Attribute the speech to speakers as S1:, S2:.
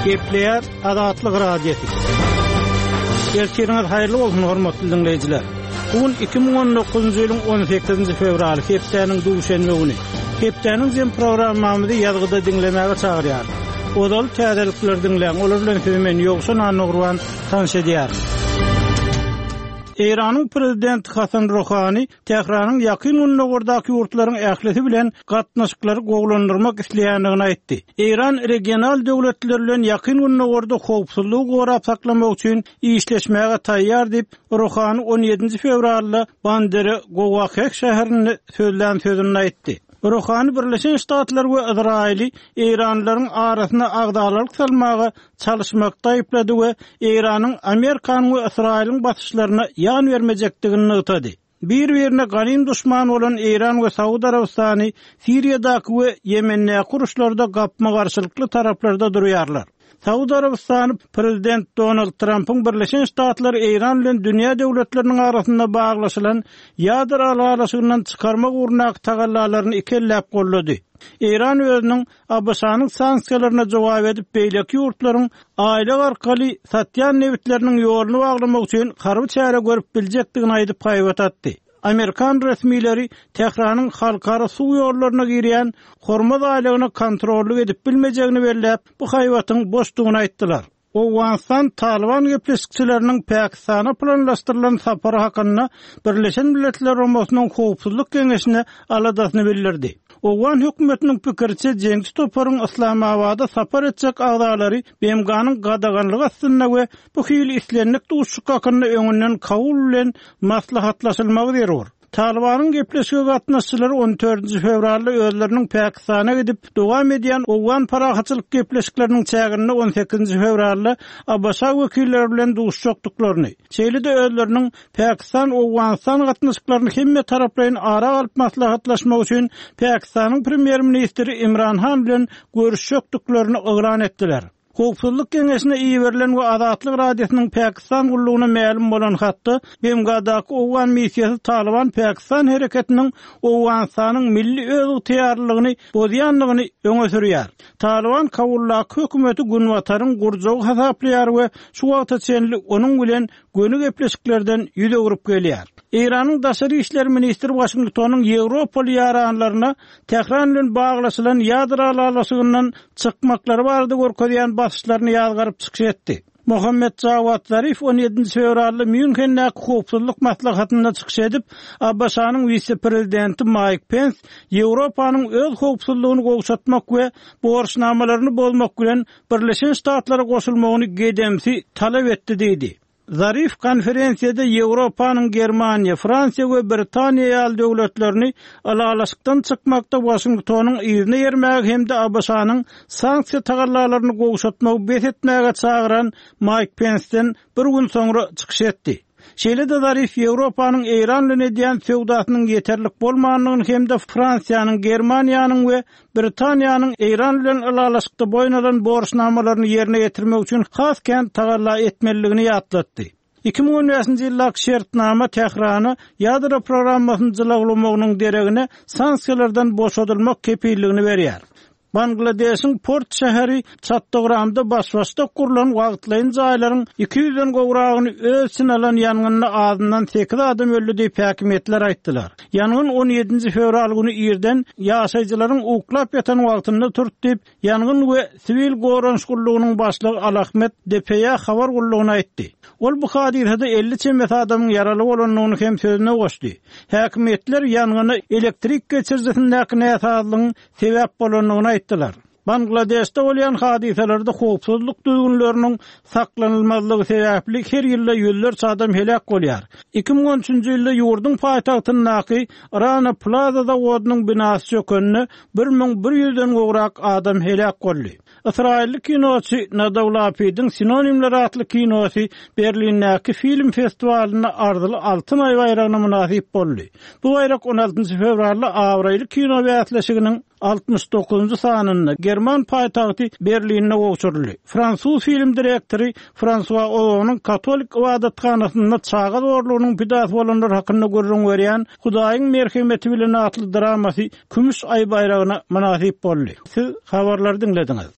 S1: Gepleyer Adatlyk radiosi. Erkeriňiz haýyrly bolsun hormatly dinleýijiler. Bugün 2019-njy ýylyň 18-nji fevraly hepdeniň duşanby güni. Hepdeniň jem programmamyzy ýazgyda dinlemäge çagyrýar. Odal täzelikler dinleýän olar bilen men ýoksa Nurwan tanşedýär. Iranyň prezidenti Hasan Rouhani Tehranyň ýakyn unnugurdaky ýurtlaryň ählisi bilen gatnaşyklary gowlandyrmak isleýändigini aýtdy. Iran regional döwletler bilen ýakyn unnugurda howpsuzlygy gorap saklamak üçin işleşmäge taýýar diýip Rouhani 17 fevralda Bandera Gowakek şäherini sözlän sözünde aýtdy. Rouhani Birleşen Ştatlar we Izraili Iranlylaryň arasyna agdalyk salmagy çalışmakda aýplady we Iranyň Amerikanyň we Israiliň basyşlaryna ýan bermejekdigini ýetdi. Bir-birine ganim düşman bolan Iran we Saudy Arabistany Siriýadaky we Yemendäki guruşlarda gapma garşylykly taraplarda durýarlar. Saudy Arabistany prezident Donald Trump'ın Birleşen Ştatlar Iran bilen dünýä döwletleriniň arasynda baglaşylan ýadyr alagasyndan çykarmak urnak tagallalaryny ikellep gollady. Iran özüniň ABC-nyň sanksiýalaryna jogap edip beýleki ýurtlaryň aýly arkaly satýan nebitleriniň ýoluny baglamak üçin harby çäre görüp biljekdigini aýdyp gaýbat atdy. Amerikan resmileri Tehranyň halkara suw ýollaryna girýän Hormuz aýlygyny kontrolly edip bilmejegini belläp bu haýwatyň boşdugyny aýtdylar. Owganstan Taliban gepleşikçileriniň Pakistana planlaşdyrylan sapary hakyna Birleşen Milletler Romasynyň howpsuzlyk geňeşine aladasyny bildirdi. Owgan hökümetiniň pikirçe Cengiz Toparyň Islamabada sapar etjek agdalary BMG-nyň gadaganlygy astyna we bu hili islenlik duşuk hakyna öňünden kabul bilen maslahatlaşylmagy berýär. Talibanyň gepleşige gatnaşçylary 14 fevralda özleriniň Pakistana gidip dowam edýän owgan parahatçylyk gepleşikleriniň çägirini 18 fevralda ABC wekilleri bilen duşuşdyklaryny, çeýlide özleriniň Pakistan Owganstan gatnaşyklaryny hemme taraplaryň ara alyp maslahatlaşmak üçin Pakistanyň premier ministri Imran Han bilen görüşýärdiklaryny ýalan etdiler. Howpsuzlyk geňeşine iýerilen we Adatlyk radiosynyň Pakistan gullugyna ma'lum bolan hatda BMG-daky Owgan missiýasy Taliban Pakistan hereketiniň Owganstanyň milli özüň täýärliligini bozýanlygyny öňe sürýär. Taliban kabullaky hökümeti Günwataryň gurjagy hasaplaýar we şu wagta çenli onuň bilen gönü gepleşiklerden ýüze urup gelýär. Iranyň daşary işler ministri Washingtonyň Ýewropaly ýaranlaryna Tehran bilen baglaşylan ýadyr alagasyndan çykmaklary bardy görkezýän basyşlaryny ýazgaryp çykyş etdi. Muhammed Jawad Zarif 17 fevralda Münchendäki howpsuzlyk maslahatyna çykyş edip ABC-nyň vice-prezidenti Mike Pence Ýewropanyň öz howpsuzlygyny gowşatmak we borçnamalaryny bozmak bilen Birleşen Ştatlara goşulmagyny gedemsi talap etdi diýdi. Zarif konferensiýada Ýewropanyň Germaniýa, Fransiýa we Britaniýa ýaly döwletlerini alagasykdan çykmakda Washingtonyň ýerine ýermäge hemde ABC-nyň sanksiýa tagallalaryny gowşatmagy besetmäge çagyran Mike Pence'den bir gün soňra çykyş etdi. Şeýle-de Zarif Ýewropanyň Iran bilen edýän sowdasynyň ýeterlik bolmagyny hemde Fransiýanyň, Germaniýanyň we Britaniýanyň Iran bilen alagasykda boýnalan borçnamalaryny ýerine ýetirmek üçin hasken tagalla etmeligini ýatlatdy. 2010-njy ýyldaky şertnama Tehrany ýadyr programmasyny jylaglamagynyň deregine sanksiýalardan boşadylmak kepilligini berýär. Bangladeş'in Port şäheri Chattogramda başwaşda kurulan wagtlaýan jaýlaryň 200-den gowragyny öz için alan ýangynda azyndan 8 adam öldü diýip häkimetler aýtdylar. Ýangyn 17 fevral güni ýerden ýaşaýjylaryň uklap ýatan wagtynda turdy diýip ýangyn we sivil goranç gullugynyň başlygy Alahmet Depeýa habar gullugyna aýtdy. Ol bu hadisede 50 çemmet adamyň ýaraly bolanyny hem sözüne goşdy. Häkimetler ýangyny elektrik geçirjisindäki näsazlygyň sebäp bolanyny aýtdylar. Bangladeş'te bolýan hadiselerde howpsuzlyk düýgünleriniň saklanylmazlygy sebäpli her ýylda ýüzlerçe adam helak bolýar. 2013-nji ýylda ýurdun paýtagtyndaky Rana Plaza'da wodnyň binasy çökende 1100-den gowrak adam helak boldy. Israilli kinoçy Nadav Lapid'in Sinonimler adly kinosy Berlindäki film festiwalyna ardyly Altyn ay bayramyna münasip boldy. Bu bayrak 16 fevralda Awraýly kino bäsleşiginiň 69-njy sanyna German paýtagty Berlinne gowşurly. Fransuz film direktori François Ozonyň katolik ibadatxanasynda çaga zorlugynyň pidat bolanlar hakyna görüň berýän Hudaýyň merhemeti bilen atly dramasy Kümüş ay bayragyna münasip boldy. Siz habarlary dinlediňiz.